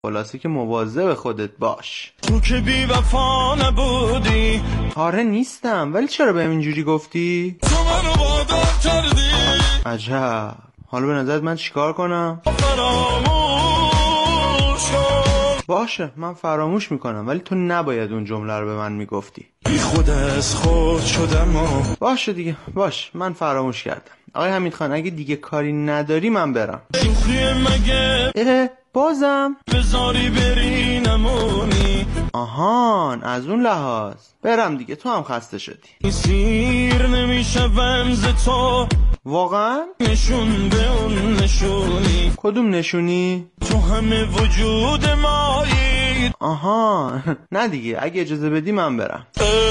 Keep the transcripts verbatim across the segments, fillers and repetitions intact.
خلاصه که مواظب خودت باش. تو که بی وفا نبودی. آره نیستم، ولی چرا بهم اینجوری گفتی؟ تو منو وادار کردی. عجب. حالا به نظرت من چیکار کنم؟ فراموش کن. باشه من فراموش میکنم، ولی تو نباید اون جمله رو به من میگفتی. بی خود از خود شدم و... باشه دیگه، باش من فراموش کردم. آقای حمید خان اگه دیگه کاری نداری من برم. شوخی مگه اه بازم بذاری بری نمونی. آهان از اون لحاظ. برم دیگه، تو هم خسته شدی. سیر نمیشوم ز تو. واقعا؟ نشون به اون نشونی. کدوم نشونی؟ تو همه وجود مایی. آها نه دیگه، اگه اجازه بدی من برم.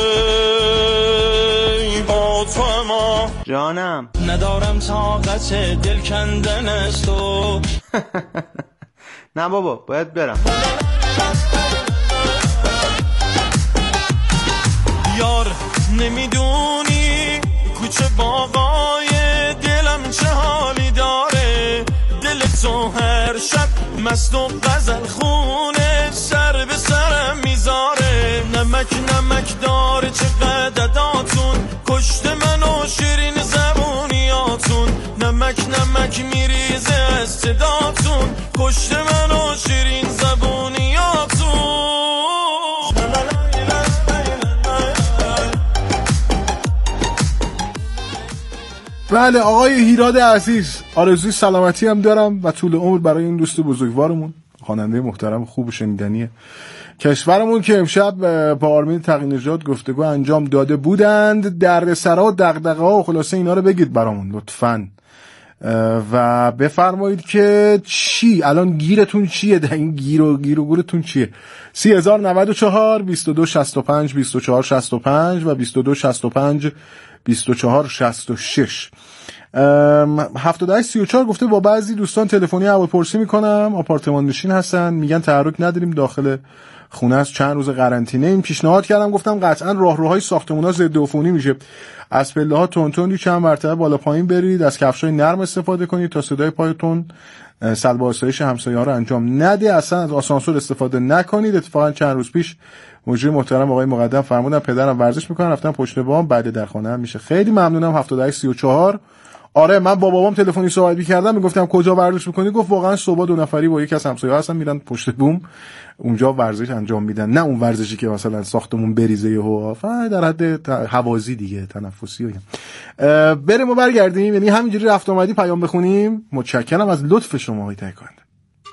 ای با تو اما جانم ندارم طاقت دل کندن از تو. نه بابا باید برم. یار نمیدونی کوچه باقای دلم چه حالی داره. دل تو هر شب مست و غزل خونه سر به سرم میذاره. نمک نمک داره چقدر داتون کشت من و شیرین زبونیاتون. نمک نمک میریزه از صداتون کشت من و شیرین زبونیاتون. بله آقای هیراد عزیز، آرزوی سلامتی هم دارم و طول عمر برای این دوست بزرگوارمون، خواننده محترم خوب و شنیدنی کشورمون که امشب با آرمین تقی نژاد گفتگو انجام داده بودند. دردسرا و دغدغه‌ها و خلاصه اینا رو بگید برامون لطفاً و بفرمایید که چی الان گیرتون چیه، در این گیر و گیر و گورتون چیه. سی هزار نود و چهار بیست و دو شصت و پنج بیست و چهار شصت و پنج و بیست و دو شصت و پنج بیست و چهار شصت و شش. هفتاد و هشت سی و چهار گفته با بعضی دوستان تلفنی احوالپرسی میکنم، آپارتمان نشین هستن، میگن تحرک نداریم، داخل خونه است، چند روز قرنطینه ایم. پیشنهاد کردم گفتم قطعا راهروهای ساختمونا ضد عفونی میشه، از پله‌ها تون تون چند مرتبه بالا پایین برید، از کفشای نرم استفاده کنید تا صدای پایتون سلب آسایش همسایه‌ها رو انجام نده، اصلا از آسانسور استفاده نکنید. اتفاقا چند روز پیش مجری محترم آقای مقدم فرمودن پدرم ورزش میکنن، رفتم پشت بام، بعد در خونه هم میشه. خیلی ممنونم. هفتاد و هشت سی و چهار. آره من با بابام تلفنی صحبت می‌کردم، میگفتم کجا ورزش می‌کنی، گفت واقعا صبح دو نفری با یکی از همسایه‌ها هستن میرن پشت بوم اونجا ورزش انجام میدن، نه اون ورزشی که مثلا ساختمون بریزه یهو، در حد هوازی دیگه، تنفسی. و بریم و برگردیم، یعنی همینجوری رفت اومدی پیام بخونیم. متشکرم از لطف شما های تهیه کننده.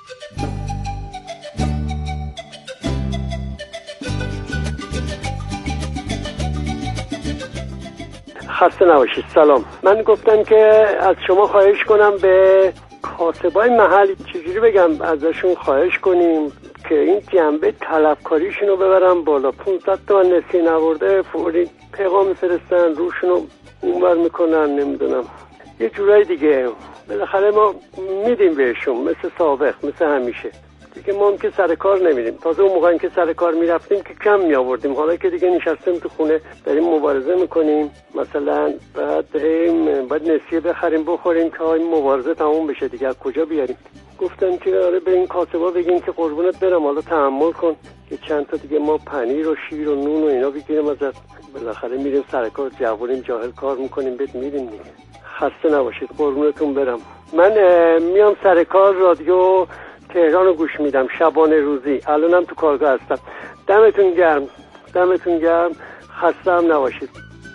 خسته نباشید. سلام. من گفتم که از شما خواهش کنم به کاسبای محل چجوری بگم ازشون خواهش کنیم که این جنبه طلبکاریشون رو ببرم بالا. پانصد تومن نسیه نورده فوری پیغام میفرستن روشون رو اونور میکنن، نمیدونم یه جورای دیگه. بالاخره ما میدیم بهشون مثل سابق، مثل همیشه دیگه. ما هم که سر کار نمیریم، تازه اون موقعی که سر کار میرفتیم که کم میآوردیم، حالا که دیگه نشستیم تو خونه داریم مبارزه میکنیم مثلا، بعد بعد نسیه بخریم بخوریم که این مبارزه تموم بشه دیگه، از کجا بیاریم؟ گفتم که آره به این کاسبا بگین که قربونت برم حالا تحمل کن که چند تا دیگه ما پنیر و شیر و نون و اینا بگیریم ازت. بالاخره میریم سر کار، جوونیم جاهل کار میکنیم بهت میدیم دیگه. خسته نباشید، قربونتون برم. من میام سر کار، رادیو تهران رو گوش میدم شبانه روزی، الانم تو کارگاه هستم. دمتون گرم، دمتون گرم، خسته هم نباشید.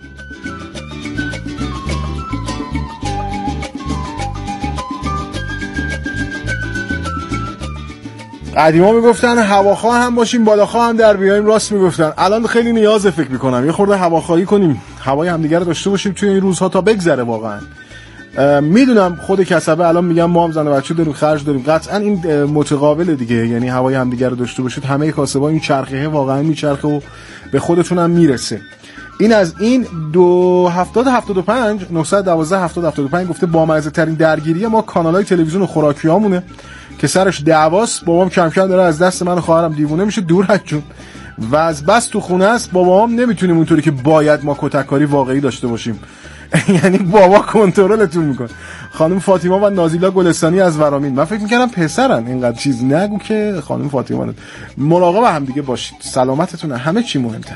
قدیما میگفتن هواخواه هم باشیم بالاخواه هم در بیایم، راست میگفتن. الان خیلی نیازه فکر میکنم یه خورده هواخواهی کنیم، هوای همدیگه رو داشته باشیم توی این روزها تا بگذره. واقعا میدونم خود کسبه الان میگم ما هم زن و بچه داریم، خرج داریم، قطعا این متقابله دیگه، یعنی هوای همدیگه رو داشته باشید. همه کاسبا این چرخه واقعا میچرخه و به خودتون هم میرسه. این از این. دو هفتاد هفتاد و پنج نهصد و دوازده هفتاد هفتاد و پنج گفته بامزه ترین درگیری ما کانالای تلویزیون و خوراکیامونه که سرش دعواست. بابام کم کم داره از دست من و خواهرم دیوونه میشه، دور از جون و از بس تو خونه است. بابام نمیتونیم اونطوری که باید ما کتککاری واقعی داشته باشیم. یعنی بابا کنترلتون میکنه. خانم فاطمه و نازیلا گلستانی از ورامین، من فکر میکردم پسرن، اینقدر چیز نگو که خانم فاطمه. مراقب هم دیگه باشید، سلامتتون همه چی مهمتره.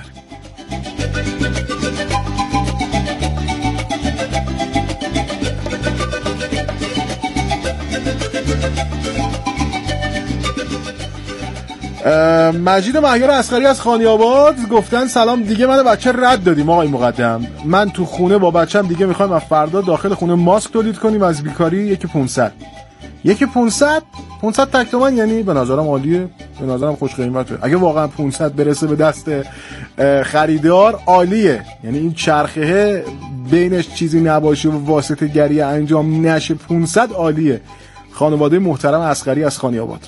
مجید مهیار اصغری از خانی‌آباد گفتن سلام، دیگه من بچه رد دادیم آقای مقدم. من تو خونه با بچم دیگه میخوایم از فردا داخل خونه ماسک تولید کنیم از بیکاری. یکی پانصد یکی پانصد پانصد تک تومن، یعنی به نظرم عالیه، به نظرم خوش قیمته. اگه واقعا پانصد برسه به دست خریدار عالیه، یعنی این چرخه بینش چیزی نباشه و واسطه گری انجام نشه، پانصد عالیه. خانواده محترم اصغری از خانی‌آباد.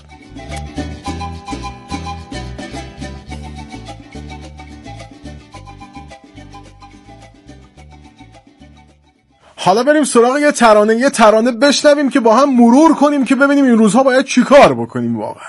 حالا بریم سراغ یه ترانه یه ترانه بشنویم که با هم مرور کنیم که ببینیم این روزها باید چی کار بکنیم واقعا.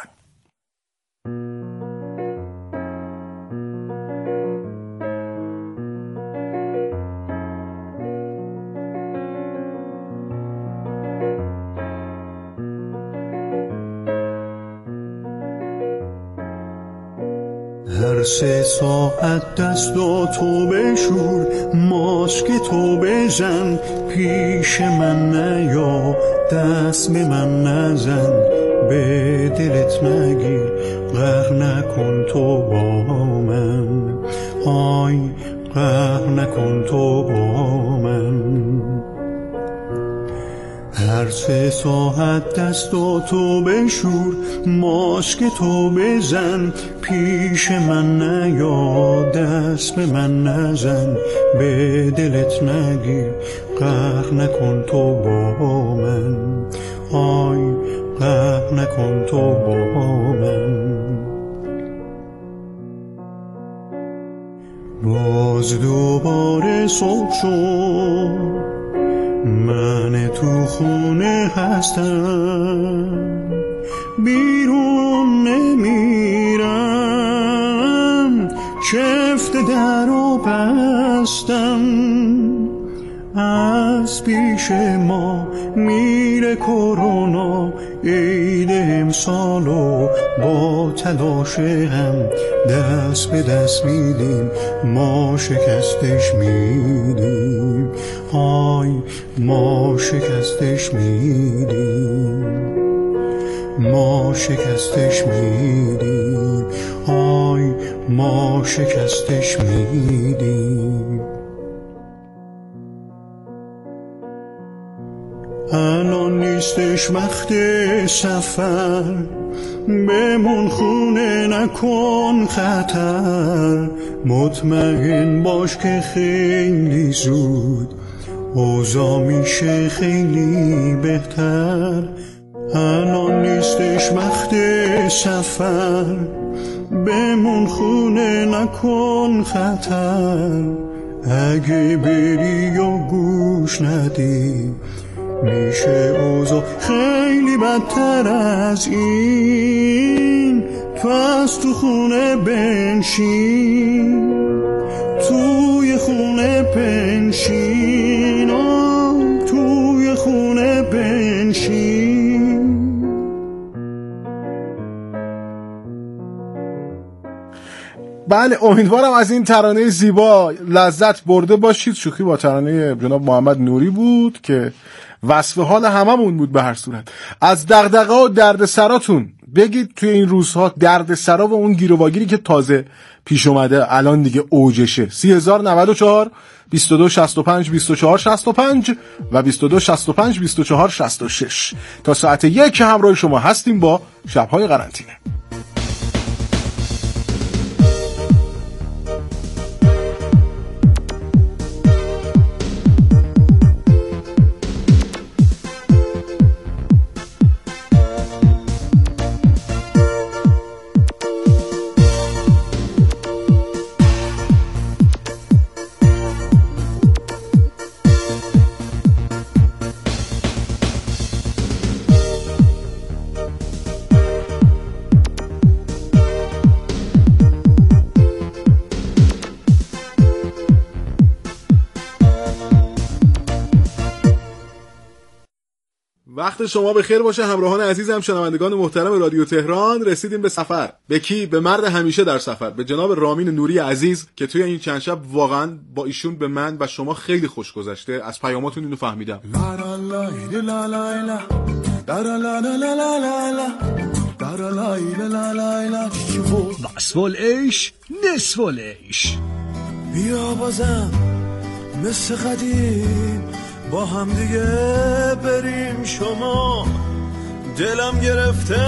هر سه ساعت دست و تو بشور، ماسک تو بزن، پیش من نیا، دست به من نزن، به دلت نگیر، قهر نکن تو با من، آی قهر نکن تو با من. هر سه ساعت دست و تو بشور، ماسک تو بزن، پیش من نیا، دست به من نزن، به دلت نگیر، قهر نکن تو با من، آی قهر نکن تو با من. باز دوباره صبح شد، من تو خونه هستم، بیرون نمیرم، چفت در و بستم، از پیش ما میره کرونا، عید امسالو با تلاش هم دست به دست میدیم، ما شکستش میدیم، آی ما شکستش میدیم، ما شکستش میدیم، آی ما شکستش میدیم. الان نیستش وقت سفر، بمون خونه نکن خطر، مطمئن باش که خیلی زود اوضاع میشه خیلی بهتر. الان نیستش وقت سفر، بمون خونه نکن خطر، اگه بری و گوش ندی میشه اوضاع خیلی بدتر از این. تو از تو خونه بنشین، توی خونه بنشین، آه توی خونه بنشین. بله، امیدوارم از این ترانه زیبا لذت برده باشید. شوخی با ترانه جناب محمد نوری بود که وصف حال هممون بود. به هر صورت از دغدغه و دردسراتون بگید توی این روزها، دردسرا و اون گیر و واگیری که تازه پیش اومده الان دیگه اوجشه. سی هزار و نود و چهار بیست و دو شصت و پنج بیست و چهار شصت و پنج و بیست و دو شصت و پنج بیست و چهار شصت و شش تا ساعت یک همراه شما هستیم با شب‌های قرنطینه. وقت شما به خیر باشه همراهان عزیزم، شنوندگان محترم رادیو تهران. رسیدیم به سفر. به کی؟ به مرد همیشه در سفر، به جناب رامین نوری عزیز که توی این چند شب واقعا با ایشون به من و شما خیلی خوش گذشته. از پیاماتون اینو فهمیدم. نصف العیش نصف العیش. بیا بازم مثل قدیم با هم دیگه بریم شما، دلم گرفته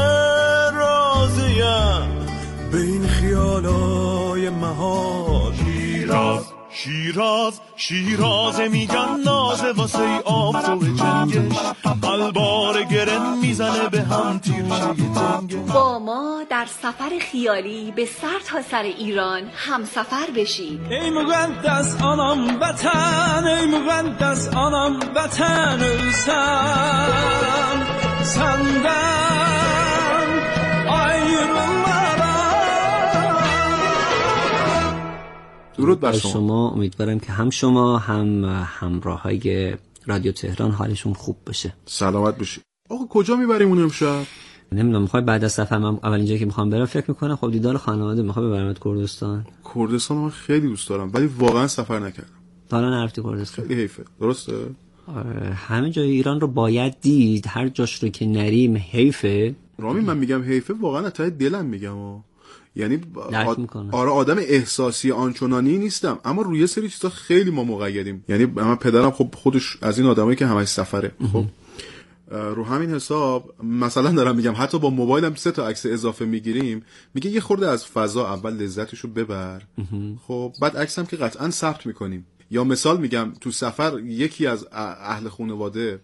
راضیم به این خیالای محال. شیراز شیراز شیراز میگن نازه واسه ای آفتاب جنگش، قلبار گرن میزنه به هم تیرشه تنگش. با ما در سفر خیالی به سر تا سر ایران هم سفر بشید. ای مقدس آنم وطن، ای مقدس آنم وطن، ölsem senden ayrılmadan. درود بر شما. شما امیدوارم که هم شما هم همراهای رادیو تهران حالشون خوب بشه. سلامت باشی. آقا کجا میبریمون امشب؟ نمیدونم، میخوای بعد از سفر من اولین جایی که میخوام برم فکر میکنم خب دیدار خانواده، میخوام ببرمت کردستان. کردستان من خیلی دوست دارم ولی واقعا سفر نکردم. حالا نرفتی کردستان؟ خیلی حیفه. درسته؟ آره، همه جای ایران رو باید دید، هر جاش رو که نریم حیفه. رامین من میگم حیفه، واقعا از ته دلم میگم ها. یعنی آد... آره آدم احساسی آنچنانی نیستم، اما روی سری چیزا خیلی ما مقیدیم. یعنی من پدرم خب خودش از این آدمایی که همش سفره. خب رو همین حساب مثلا دارم میگم حتی با موبایلم سه تا عکس اضافه میگیریم، میگه یه خورده از فضا اول لذتشو ببر، خب بعد عکسم که قطعا ثبت میکنیم. یا مثال میگم تو سفر یکی از اهل خانواده،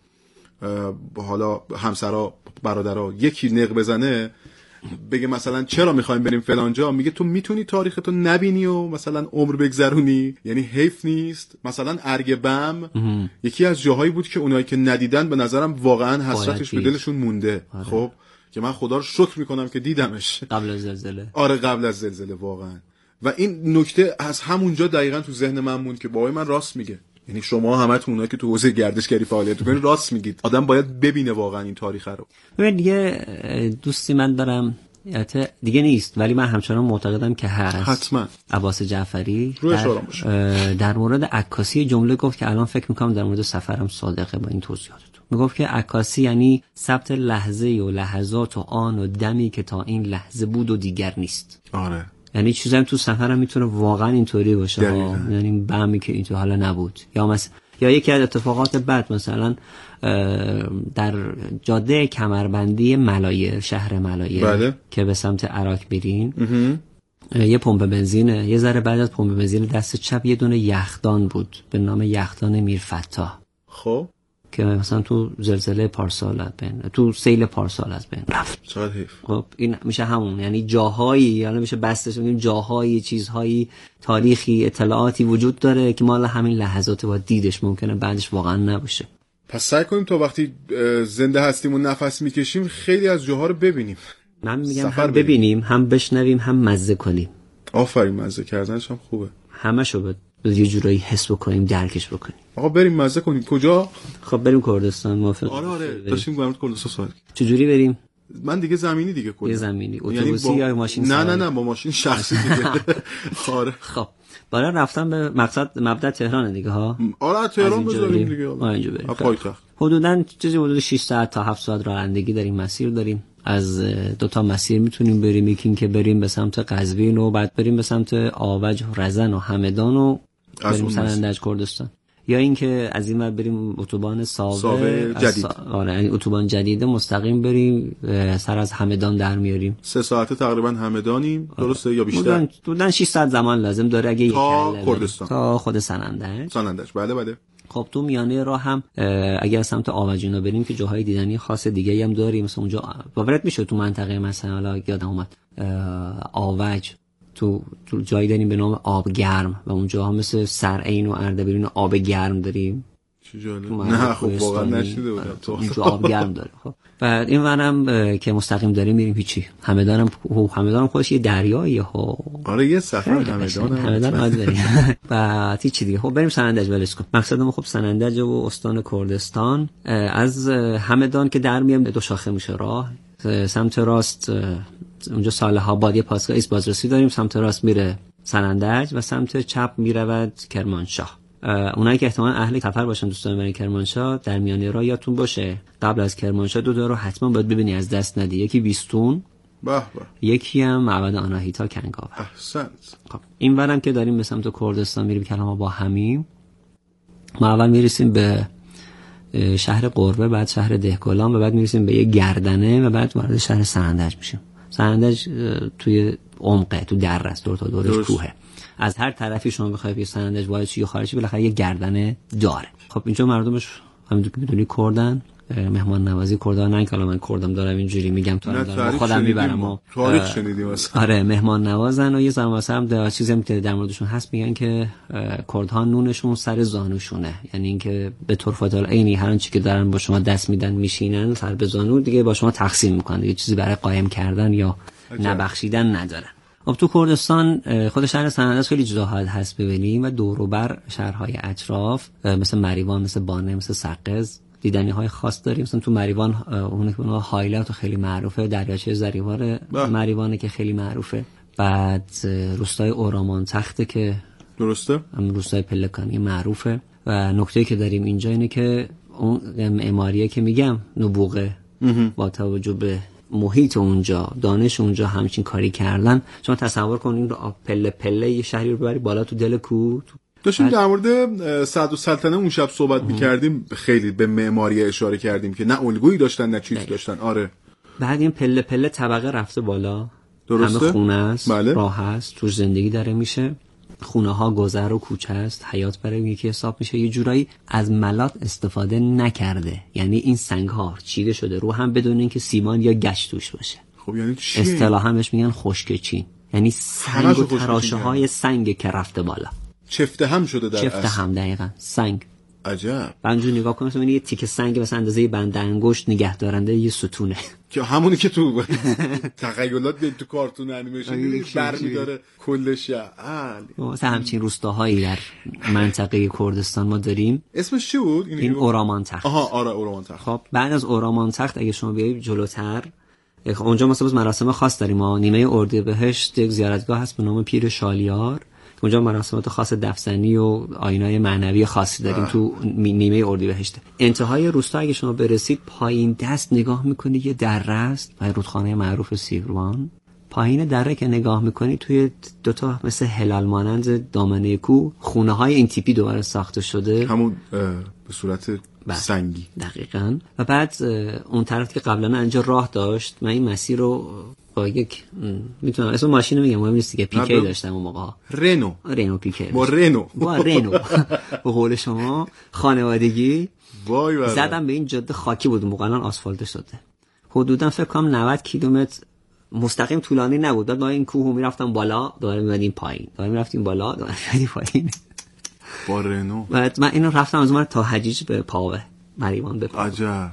حالا همسرا برادرها، یکی نق بزنه بگه مثلا چرا میخوایم بریم فلان جا، میگه تو میتونی تاریختو نبینی و مثلا عمر بگذرونی، یعنی حیف نیست. مثلا ارگ بم یکی از جاهایی بود که اونایی که ندیدن به نظرم واقعا حسرتش به دلشون مونده. آره. خب که من خدا رو شکر میکنم که دیدمش قبل از زلزله. آره قبل از زلزله واقعا. و این نکته از همونجا دقیقاً تو ذهن من موند که بابای من راست میگه. یعنی شما همتون اونایی که تو حوزه گردشگری فعالیت میکنید راست میگید، آدم باید ببینه واقعا این تاریخ رو. ببین دیگه دوستی من دارم دیگه نیست ولی من همچنان معتقدم که هست. حتما. عباس جعفری در, در مورد عکاسی جمله گفت که الان فکر میکنم در مورد سفرم صادقه با این توضیحاتتون. میگفت که عکاسی یعنی ثبت لحظه و لحظات و آن و دمی که تا این لحظه بود و دیگر نیست. آره. یعنی چیزایی تو سفرم میتونه واقعا اینطوری باشه، یعنی بهمی که اینطور حالا نبود، یا مثلا یا یکی از اتفاقات بعد مثلا در جاده کمربندی ملایر، شهر ملایر بله. که به سمت عراق برین، یه پمپ بنزینه، یه ذره بعد از پمپ بنزین دست چپ یه دونه یخدان بود به نام یخدان میرفتاح. خب که مثلا تو زلزله پارسال از بین، تو سیل پارسال از بین رفت. چقدر حیف. خب این میشه همون، یعنی جاهایی، یعنی میشه بستش میگیم جاهایی، چیزهایی، تاریخی، اطلاعاتی وجود داره که مال همین لحظات با دیدش ممکنه بعدش واقعا نباشه. پس سعی کنیم تا وقتی زنده هستیم و نفس میکشیم خیلی از جاها رو ببینیم. من میگم هم ببینیم، هم بشنویم، هم مزه کنیم. آفرین، مزه کردنش هم خوبه. همشو به یه جورایی حس بکنیم، درکش بکنیم. آقا بریم مزه کنیم. کجا؟ خب بریم کردستان. موافق؟ آره آره داشتیم بریم کردستان سوال. چجوری بریم؟ من دیگه زمینی دیگه کلا. یه زمینی، اتوبوسی یا ماشین؟ نه نه نه با ماشین شخصی دیگه. آره. خب برای رفتن به مقصد مبدا تهران دیگه ها. آره تهران بزنیم دیگه. ما اینجا بریم. پایتخت. حدوداً چیزی حدود شش ساعت تا هفت ساعت رانندگی داریم، مسیر داریم. از دو تا مسیر میتونیم بریم، یکی که بریم به سمت قزوین و بعد بریم به سمت آوج و رزن و همدان و بریم سرندج کردستان، یا اینکه از این ور بریم اتوبان ساوه, ساوه جدید. سا... آره یعنی اتوبان جدیده مستقیم بریم سر از همدان در میاریم. سه ساعته تقریبا همدانیم. درسته یا بیشتر؟ حدوداً شش ساعت زمان لازم داره اگه تا کردستان، تا خود سنندج. سنندج بله بله. خب تو میانه راه هم اگر سمت آوجینا بریم که جاهای دیدنی خاص دیگه هم داریم، مثلا اونجا باورت میشه تو منطقه مثلا یادم اومد آوج تو تو جایی داریم به نام آب گرم و اونجا هم مثل سرعین و اردبیل آب گرم داریم چه جالب. نه خب واقعا نشیده بودم تو اینجا آب گرم داره. خب بعد این ورم که مستقیم داریم میریم هیچی. همدانم همدانم خودش یه دریاییه ها. آره یه سفر همدان همدان ما داریم. بعد هیچ دیگه. خب بریم سنندج ولش کن. مقصدم خب سنندج و استان کردستان. از همدان که در میام دو شاخه میشه راه. سمت راست اونجا صالح آباد یه پاسگاه ایست بازرسی داریم، سمت راست میره سنندج و سمت چپ میرود کرمانشاه. اونایی که احتمال اهل سفر باشن دوستان برای کرمانشاه در میانه راه یادتون باشه قبل از کرمانشاه دو تا رو حتما باید ببینی از دست ندی. یکی بیستون، به به، یکی هم معبد آناهیتا کنگاور. احسنت. خب این ورم که داریم به سمت کردستان میریم کلام با همیم. ما اول میرسیم به شهر قربه، بعد شهر دهکلام و بعد میرسیم به یه گردنه و بعد وارد شهر سنندج میشیم. سنندج توی عمقه، تو دره است، دور تا دورش کوهه. از هر طرفی شما بخوای به سنندج وارد شی یا خارجی بالاخره یه گردنه داره. خب اینجا مردمش همونطور که میدونی کردن، مهمان نوازی کردن. نه که الان من کردم دارم اینجوری میگم تو دارم خودم میبرم و تاریخ شنیدیم اصلا. آره مهمان نوازن و یه زمان واسه هم در چیزی هم که در موردشون هست میگن که کردها نونشون سر زانوشونه، یعنی اینکه به طور فاطال عینی هر آنچه که دارن با شما دست میدن میشینن سر به زانو دیگه با شما تقسیم میکنن، دیگه چیزی برای قایم کردن یا نبخشیدن ندارن. خب تو کردستان خود شهر سنندج خیلی جاها هست ببینیم و دور و بر شهرهای اطراف مثل مریوان، مثل بانه، مثل سقز دیدنی های خاص داریم. مثلا تو مریوان اون که اونها هایلات خیلی معروفه، دریاچه زریوار مریوانه که خیلی معروفه. بعد روستای اورامان تخته که درسته، هم روستای پلکانی معروفه. و نکته که داریم اینجا اینه که اون معماریه که میگم نبوغه با توجه به محیط اونجا، دانش اونجا همچین کاری کردن. شما تصور کنید رو پله پله یه شهری رو ببری بالا تو دل کوه. داشتیم در مورد صدرالسلطنه اون شب صحبت می‌کردیم، خیلی به معماری اشاره کردیم که نه الگویی داشتن نه چیزی داشتن. آره بعد این پله پله طبقه رفته بالا، درسته؟ همه خونه است، بله. راه هست، توش زندگی داره میشه، خونه ها گذر و کوچه است، حیات برای یکی حساب میشه. یه جورایی از ملات استفاده نکرده، یعنی این سنگ ها چیده شده رو هم بدون اینکه سیمان یا گچ توش باشه. خب یعنی چی؟ اصطلاحاً بهش میگن خشک چین، یعنی سنگ و تراشه های سنگ که رفته بالا، چفته هم شده در چفته هم دقیقاً سنگ. عجب. بنجو نگاه کنید مثلا یه تیکه سنگ مثلا اندازه بند انگشت نگه دارنده یه ستونه که همونی که تو تخیلات به تو کارتون انیمیشن برمی‌داره کل شهر. مثلا همچین روستاهایی در منطقه کردستان ما داریم. اسمش چی بود این؟ این اورامان تخت. آها آره اورامان تخت. خب بعد از اورامان تخت اگه شما بیایید جلوتر اونجا مثلا مراسم خاص داریم. ما نیمه اردیبهشت یک زیارتگاه هست به نام پیر شالیار، اونجا مراسمات خاص دفسنی و آیینای معنوی خاصی داریم. آه. تو نیمه اردیبهشت انتهای روستا اگه شما برسید پایین دست نگاه میکنید یه دره است و رودخانه معروف سیروان. پایین دره که نگاه میکنید توی دوتا مثل هلال مانند دامنه کوه خونه های این تیپی دوباره ساخته شده، همون به صورت سنگی. دقیقاً. و بعد اون طرف که قبلا اینجا راه داشت، من این مسیر رو با یک میتونم اسم ماشین میگم مهم نیست که پیکه داشتم اون موقع، رنو رنو پیکه با رنو با رنو به قول شما خانوادگی وای وای زدم به این جاده خاکی بود، موقع الان آسفالت شده. حدوداً فکر کنم نود کیلومتر مستقیم طولانی نبود. بعد ما این کوهو میرفتم بالا دوباره میادیم پایین، دوباره میرفتیم بالا دوباره میادیم پایین با رنو. بعد من اینو رفتم از اون تا حجیج به پاوه مریوان به پاوه. عجب.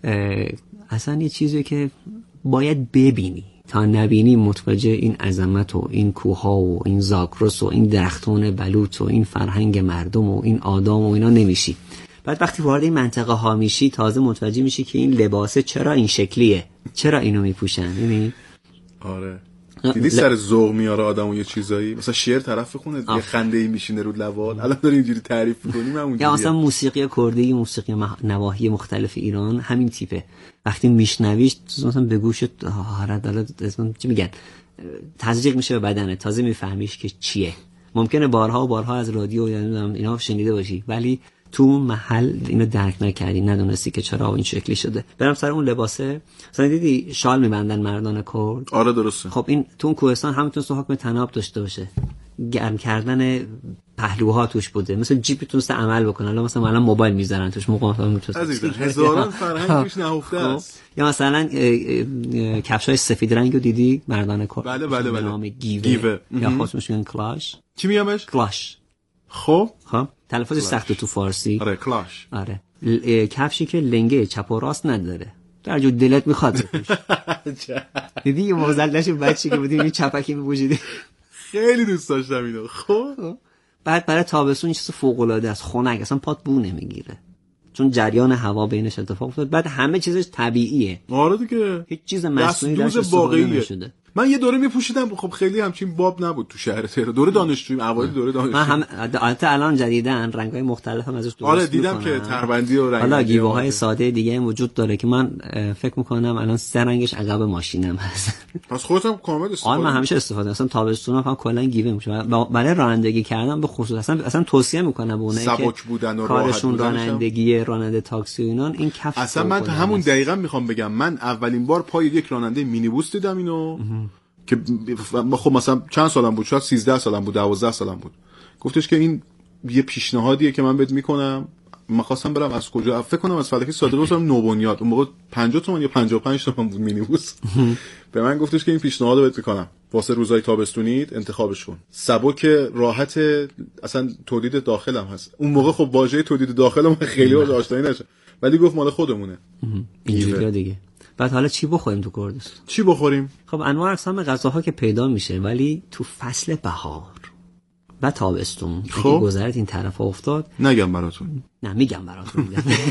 اصلا یه چیزی که باید ببینی، تا نبینی متوجه این عظمت و این کوها و این زاگرس و این درختان بلوط و این فرهنگ مردم و این آدم و اینا نمیشی. بعد وقتی وارد این منطقه ها میشی تازه متوجه میشی که این لباسه چرا این شکلیه، چرا اینو میپوشن. ببین آره دیدی سر ذوق میاره آدمو یه چیزایی، مثلا شعر طرف بخونه یه خنده‌ای میشینه رو لبات. الان داری اینجوری تعریف می‌کنی من اونجوری. یا مثلا موسیقی کردی، موسیقی نواحی مختلف ایران همین تیپه. وقتی میشنویش مثلا به گوشت هاره داره اسم چی میگن تزریق میشه به بدنت، تازه میفهمیش که چیه. ممکنه بارها و بارها از رادیو یا نمیدونم اینا شنیده باشی ولی تو محل اینو درک نکردی، ندونستی که چرا این شکلی شده. برم سر اون لباسه، مثلا دیدی شال میبندن مردان کرد. آره درسته. خب این تو اون کوهستان هم میتونست حکم تناب داشته باشه، گرم کردن پهلوها توش بوده، مثلا جیپ تونست عمل بکنه. الان مثلا الان موبایل میذارن توش، موقع میتونست عزیز هزاران فرهنگ توش نهفته است. یا مثلا کفشای سفید رنگو دیدی مردان کرد، بله بله بله، به نام گیوه یا خودش میگن کلاش. چی میگمش؟ کلاش. خب خب تلفظ سخت تو فارسی. آره کلاش. آره ل... کفشی که لنگه چپ و راست نداره، در جو دلت میخواد توش. دیدی یه موزلش بچی که بودیم این چپکی می‌پوشیدی، خیلی دوست داشتم اینو. خب بعد برای تابستون این چیز فوق العاده است، خنک، اصلا پات بو نمیگیره چون جریان هوا بینش اتفاق افتاد. بعد همه چیزش طبیعیه. آره دیگه، هیچ چیز مصنوعی درش واقعی نشده. من یه دوره میپوشیدم، خب خیلی همچین باب نبود تو شهر تهران. دوره دانشجویی، اوایل دوره دانشجویی. من هم البته الان جدیدن رنگ‌های مختلف هم ازش درست آره دیدم میکنن. که تربندی و رنگ حالا گیوه‌های ساده دیگه هم وجود داره که من فکر میکنم الان سه رنگش عقب ماشینم هست. پس خودت هم کامل استفاده؟ آره من همیشه استفاده، اصلا تابستون هم کلا گیوه میشه برای رانندگی کردن به خصوص. اصلا اصلا توصیه میکنم به اونایی که بودن و کارشون رانندگی، راننده تاکسی و اینان، این کفش. اصلا من همون دقیقاً میخوام بگم، من اولین بار پای یک راننده مینیبوس دیدم اینو که خب مثلا چند سالم بود، شاید سیزده سالم بود، دوازده سالم بود. گفتش که این یه پیشنهادیه که من بهت میکنم. من خواستم برم از کجا، فکر کنم از فلکی صادقی واسم نوبنیاد، اون موقع پنجاه تومن یا پنجاه و پنج تومن بود مینیبوس. به من گفتش که این پیشنهادو بهت میکنم واسه روزهای تابستونیت انتخابش کن. سبک، راحت، اصلا تولید داخلم هست. اون موقع خب واژه تولید داخلم خیلی واسه آشنایی نشه، ولی گفت مال خودمونه. اینجوریه دیگه. بعد حالا چی بخوریم تو کردستان؟ چی بخوریم؟ خب انواع اقسام غذاها که پیدا میشه، ولی تو فصل بهار و تابستون خب اگه گذرت این طرف افتاد، نگم براتون. نه میگم براتون.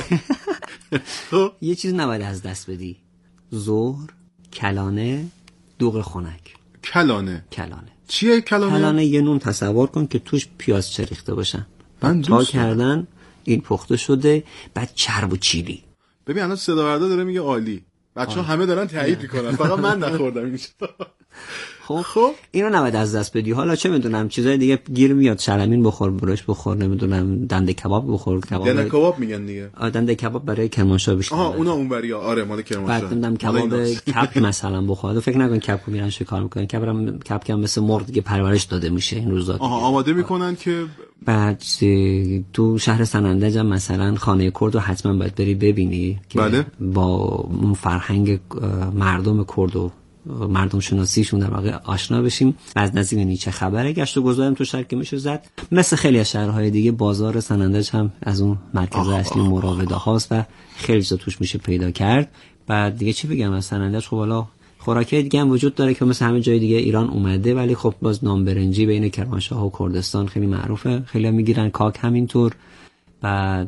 خب یه چیز نباید از دست بدی. ظهر، کلانه، دوغ خنک. کلانه. کلانه. چیه کلانه؟ کلانه یه نون تصور کن که توش پیاز چریخته باشن. من تا کردن این پخته شده، بعد چرب و چیلی. ببین الان صدا برده داره میگه عالی. بچه‌ها همه دارن تایید میکنن، فقط من نخوردم اینجا. خب خب اینو نباید از دست بدی. حالا چه میدونم چیزای دیگه گیر میاد، شلمین بخور، برش بخور، نمیدونم دنده کباب بخور. کباب دنده کباب میگن دیگه. دنده کباب برای کرمانشاه بیشتر. آها اونا اونوریا. آره مال کرمانشاه. بعد نمیدونم کباب کپ مثلا بخور. فکر نکن کپو میرن شکار میکنن. کبرم کپ کم مثل مرغ دیگه پرورش داده میشه این روزا. آها آماده میکنن که بعد تو شهر سنندج هم مثلا خانه کرد رو حتما باید بری ببینی که بله. با اون فرهنگ مردم کرد و مردم شناسیشون در واقع آشنا بشیم. از نزدیک ببینی چه خبره. گشت و گذارم تو شهر که میشه زد. مثل خیلی از شهرهای دیگه بازار سنندج هم از اون مرکز اصلی مراوده هاست و خیلی چیزا توش میشه پیدا کرد. بعد دیگه چی بگم از سنندج؟ خب حالا خوراکی دیگه هم وجود داره که مثل همه جای دیگه ایران اومده، ولی خب باز نام برنجی بین کرمانشاه و کردستان خیلی معروفه، خیلی هم میگیرن. کاک همینطور، بعد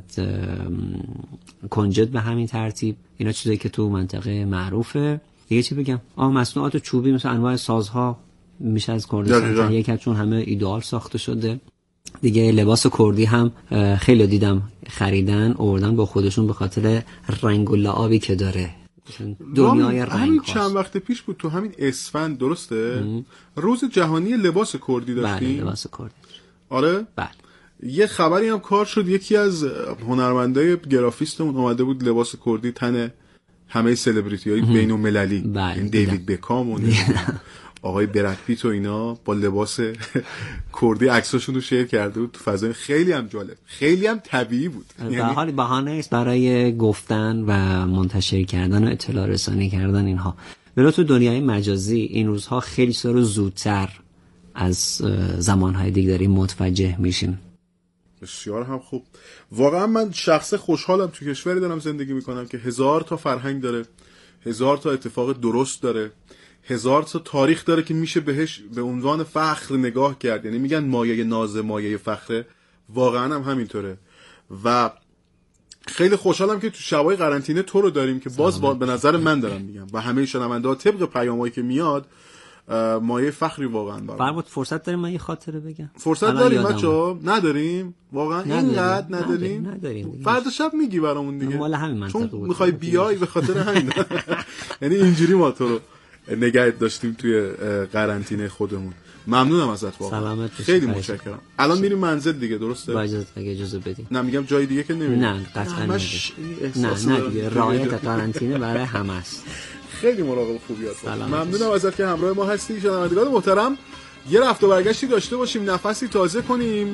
کنجد به همین ترتیب. اینا چیزایی که تو منطقه معروفه. دیگه چی بگم؟ آه مصنوعات چوبی مثل انواع سازها میشه از کردستان یک، چون همه ایدئال ساخته شده دیگه. لباس کردی هم خیلی دیدم خریدن آوردن با خودشون به خاطر رنگ و لعابی که داره. دنیای رنگ همین چند وقت پیش بود تو همین اسفند، درسته؟ ام. روز جهانی لباس کردی داشتیم. بله لباس کردی. آره؟ بله. یه خبری هم کار شد، یکی از هنرمندای گرافیستمون اومده بود لباس کردی تن همه سلبریتی‌های بین‌المللی، بله. این دیوید بکام و آقای براد پیت و اینا با لباس کردی عکساشون رو شیر کرده بود تو فضای خیلی هم جالب، خیلی هم طبیعی بود. به حال بهانه است برای گفتن و منتشر کردن و اطلاع رسانی کردن اینها. ولی تو دنیای مجازی این روزها خیلی سر زودتر از زمانهای دیگه داریم متوجه میشیم. بسیار هم خوب. واقعا من شخص خوشحالم تو کشوری دارم زندگی میکنم که هزار تا فرهنگ داره، هزار تا اتفاق درست داره، هزار تا تاریخ داره که میشه بهش به عنوان فخر نگاه کرد. یعنی میگن مایه ناز مایه فخره، واقعا هم همینطوره. و خیلی خوشحالم که تو شبای قرنطینه تو رو داریم که باز با به نظر من دارم میگم و همه شنونده‌ها طبق پیامایی که میاد مایه فخری واقعا دارم. فرمود فرصت داریم من یه خاطره بگم؟ فرصت داریم بچه‌ها؟ نداریم واقعا؟ اینقدر نداریم. نداریم. فردا شب میگی برامون دیگه. مال همین منطقه چون میخوای بیای به خاطر همین. یعنی اینجوری ما تو رو نگهت داشتیم توی قرنطینه خودمون. ممنونم ازت واقعا. سلامت باشی. خیلی متشکرم. الان میریم منزل دیگه، درسته؟ با اجازه اگه اجازه بدی. نه میگم جای دیگه که نمیریم. نه قطعا نه. نه دیگه رعایت قرنطینه برای همه است. خیلی مراقب خوبی هست. ممنونم ازت که همراه ما هستی. شنوندگان محترم، یه رفت و برگشتی داشته باشیم، نفسی تازه کنیم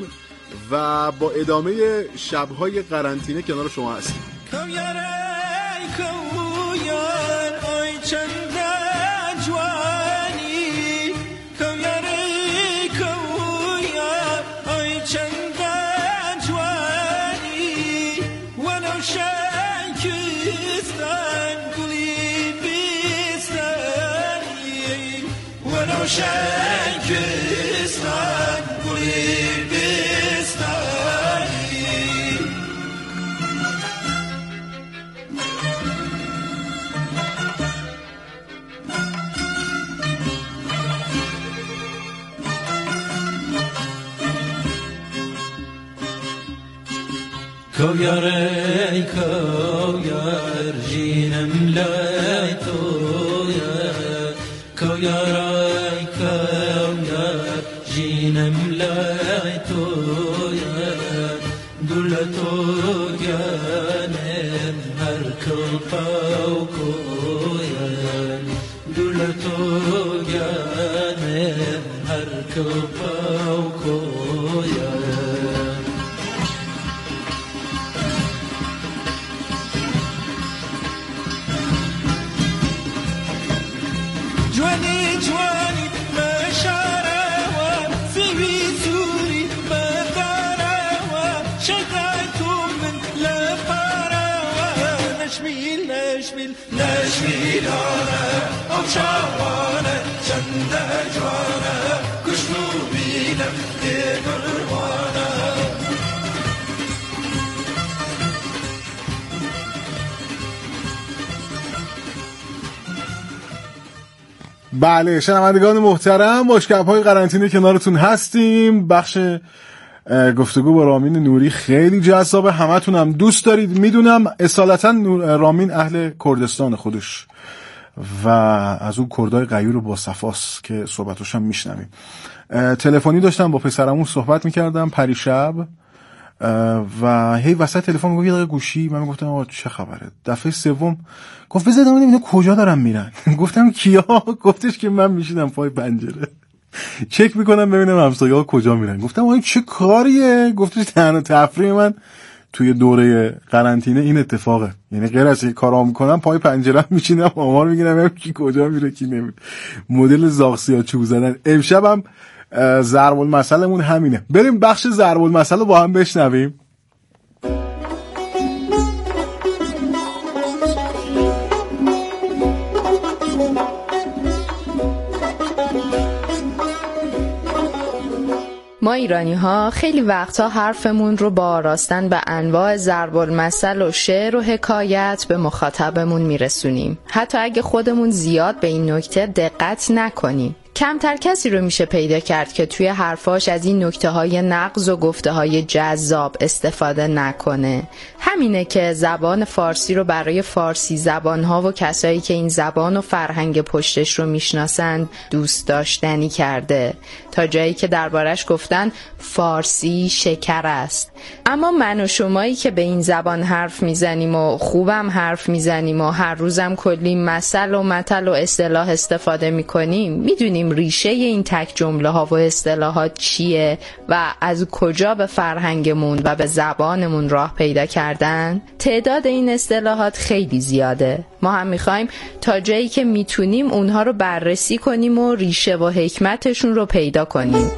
و با ادامه شب‌های قرنطینه کنار شما هستیم. چند قشنگ بستان گلی بستانی کویر ای کویر جینم لای تویر کویر ای کویر جینم لای تویر دولتو گانم هر کلپاو کویر دولتو گانم هر کلپاو کویر جوانی جوانی مشاروان سوی سوری بداروان شدایتو من لپاروان نشمیل نشمیل نشمیل آنه او شوانه چند جوانه کشنو بینم دیگروانه بله شنوندگان محترم، باشگاه‌های قرنطینه کنارتون هستیم. بخش گفتگو با رامین نوری خیلی جذابه، همتون هم دوست دارید میدونم. اصالتا رامین اهل کردستان خودش و از اون کردای غیور و با صفاست که صحبتاش هم میشنویم. تلفنی داشتم با پسرمون صحبت میکردم پریشب و هی وسط تلفن میگفت یه دقیقه گوشی. من گفتم آقا چه خبره؟ دفعه سوم گفت بذار ببینم اینا کجا دارن میرن. گفتم کیا؟ گفتش که من میشینم پای پنجره چک میکنم ببینم همسایه‌ها کجا میرن. گفتم آقا چه کاریه؟ گفتش تنها تفریح من توی دوره قرنطینه این اتفاقه، یعنی غیر از این کارا میکنم پای پنجره میشینم آمار میگیرم ببینم کی کجا میره کی نمیره. مدل زاغسیا چوب زدن. امشبم ضرب المثلمون همینه. بریم بخش ضرب المثل رو با هم بشنویم. ما ایرانی ها خیلی وقتا حرفمون رو با آراستن به انواع ضرب المثل و شعر و حکایت به مخاطبمون میرسونیم، حتی اگه خودمون زیاد به این نکته دقت نکنیم. کمتر کسی رو میشه پیدا کرد که توی حرفاش از این نکته‌های نغز و گفته‌های جذاب استفاده نکنه. همینه که زبان فارسی رو برای فارسی زبان‌ها و کسایی که این زبان و فرهنگ پشتش رو میشناسند دوست داشتنی کرده، تا جایی که دربارش گفتن فارسی شکر است. اما من و شمایی که به این زبان حرف میزنیم و خوبم حرف میزنیم و هر روزم کلی مثل و متل و اصطلاح استفاده میکنیم، میدونیم ریشه این تک جمله ها و اصطلاحات چیه و از کجا به فرهنگمون و به زبانمون راه پیدا کردن؟ تعداد این اصطلاحات خیلی زیاده. ما هم میخوایم تا جایی که میتونیم اونها رو بررسی کنیم و ریشه و حکمتشون رو پیدا کنیم.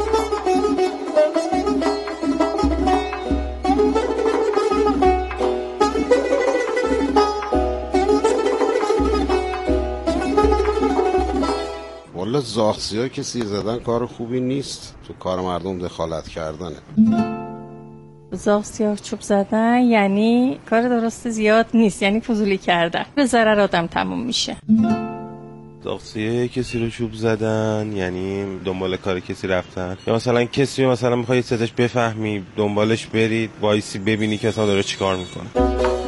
والا زاغسیا که سیر زدن کار خوبی نیست، تو کار مردم دخالت کردنه. زاغسیا چوب زدن یعنی کار درست زیاد نیست، یعنی فضولی کردن، به ضرر آدم تموم میشه. زاغسیا کسی رو چوب زدن یعنی دنبال کار کسی رفتن، یا مثلا کسی رو مثلا میخوای صداش بفهمی دنبالش برید وایسی ببینی که اصلا داره چیکار میکنه.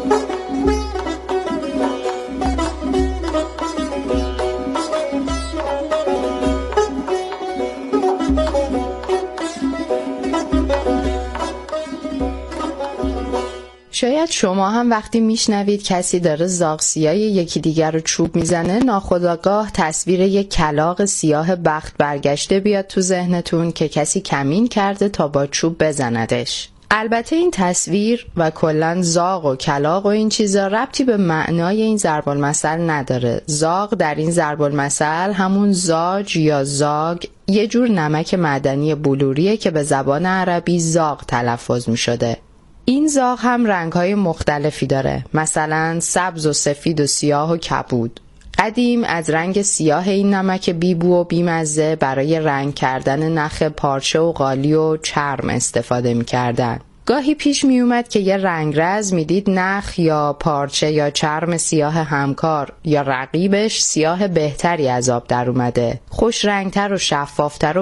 شاید شما هم وقتی میشنوید کسی داره زاغسیای یکی دیگر رو چوب میزنه، ناخودآگاه تصویر یک کلاغ سیاه بخت برگشته بیاد تو ذهنتون که کسی کمین کرده تا با چوب بزندش. البته این تصویر و کلاً زاغ و کلاغ و این چیزا ربطی به معنای این ضرب المثل نداره. زاغ در این ضرب المثل همون زاج یا زاگ، یه جور نمک معدنی بلوریه که به زبان عربی زاغ تلفظ میشده. این زاغ هم رنگ‌های مختلفی داره، مثلا سبز و سفید و سیاه و کبود. قدیم از رنگ سیاه این نمک بیبو و بیمزه برای رنگ کردن نخ پارچه و قالی و چرم استفاده می‌کردن. گاهی پیش می اومد که یه رنگرز میدید نخ یا پارچه یا چرم سیاه همکار یا رقیبش سیاه بهتری از آب در اومده، خوش رنگتر و شفافتر و